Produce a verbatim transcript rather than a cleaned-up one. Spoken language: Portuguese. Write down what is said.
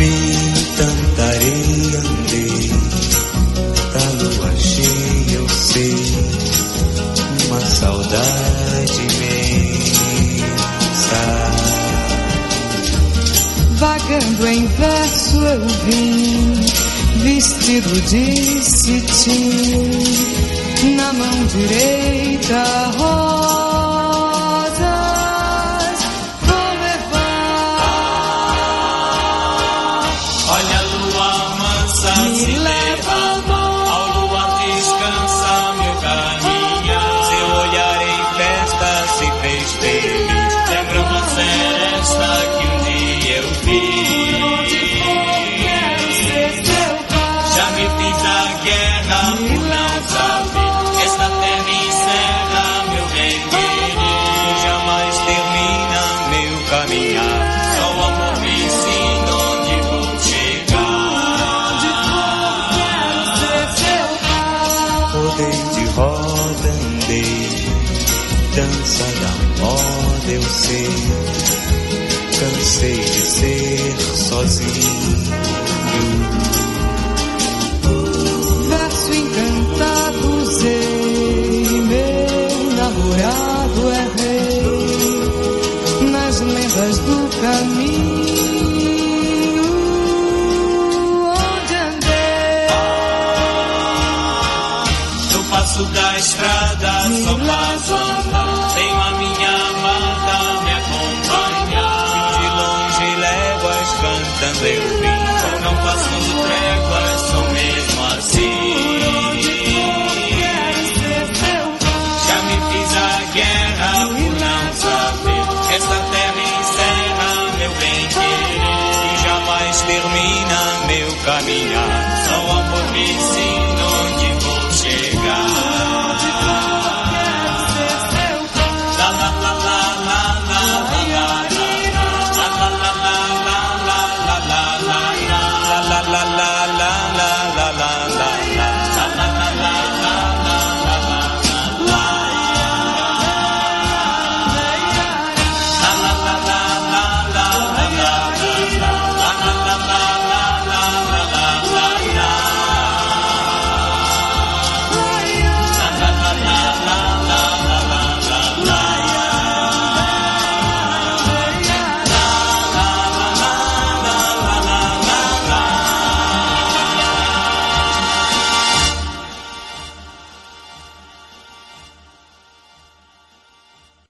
Vi tanta areia, andei, da lua cheia eu sei, uma saudade imensa. Vagando em verso eu vim, vestido de cetim, na mão direita rosas vou levar. Olha a lua mansa se leva, ao luar descansa meu caminho. Seu olhar em festa se fez feliz, lembrando a seresta que um dia eu vi. Já me fiz a guerra por não saber que esta terra encerra meu bem querer e jamais termina meu caminhar. Só o amor me ensina onde vou chegar. Rodei de roda, andei, dança da moda eu sei. Cansei de ser sozinho. Verso encantado usei, meu namorado é rei, nas lendas do caminho onde andei. Eu passo da estrada, só passo andar, tenho a minha amada me acompanhar. De longe léguas cantando eu vim, não passando tréguas, sou mesmo assim. Já me fiz a guerra por não saber que esta terra encerra meu bem querer e jamais termina meu caminhar. Só o amor me ensina